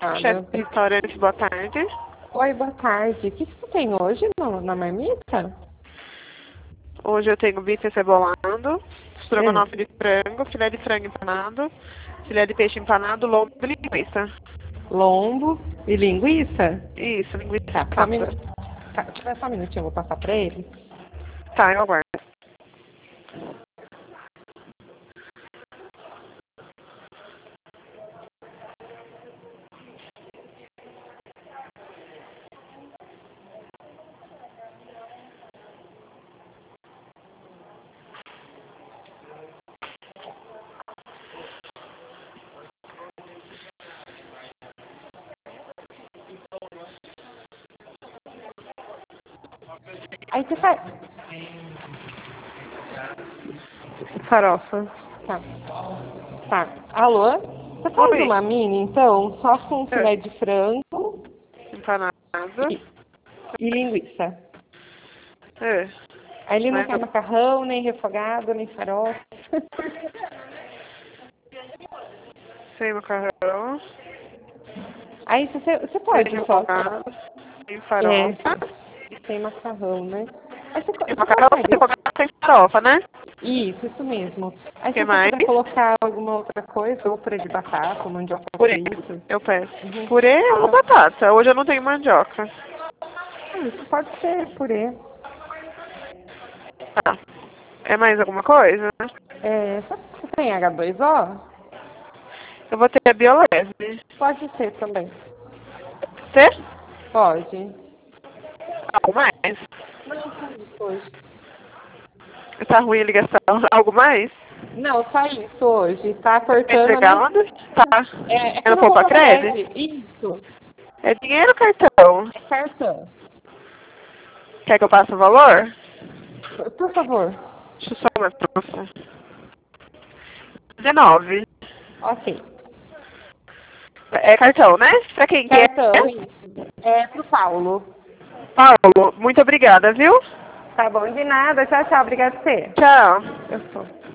Chefe do restaurante, boa tarde. Oi, boa tarde. O que você tem hoje na marmita? Hoje eu tenho bife acebolado, É. estrogonofe de frango, filé de frango empanado, filé de peixe empanado, lombo e linguiça. Lombo e linguiça? Isso, linguiça Tá, só um empanada. minuto. Tá, espera só um minutinho, eu vou passar pra ele. Tá, eu aguardo. Aí você faz. Farofa. Tá. Tá. Alô? Você faz Oi. uma mini, então, só com É, filé de frango empanado. e linguiça. É, Aí ele não mais quer macarrão, nem refogado, nem farofa. sem macarrão, Aí você sem pode só. refogado, sem É, farofa. sem macarrão, né? Aí Sem você macarrão, sem consegue. refogado, sem farofa, né? Isso mesmo. Aí O se que você mais? puder colocar alguma outra coisa, ou purê de batata, ou mandioca Purê, frita. eu peço. Uhum. Purê ou Então, batata? Hoje eu não tenho mandioca. isso pode ser purê. Tá. É mais alguma coisa? É, você tem H2O? Eu vou ter a biolese. Pode ser também. Você? Pode. Algo mais? Não, só isso hoje. Tá ruim a ligação. Algo mais? Não, só isso hoje. Tá Vai cortando, entregar né? onde? Tá. É É que eu no não vou Poupa pra Cred? prédio. Isso. É dinheiro ou cartão? É cartão. Quer que eu passe o valor? Por favor. Deixa eu só ver pra você. 19. Ok. É cartão, né? Pra quem que é? Cartão, isso. É pro Paulo. Paulo, muito obrigada, viu? Tá bom, de nada. Tchau, tchau. Obrigada a você. Tchau. Eu sou.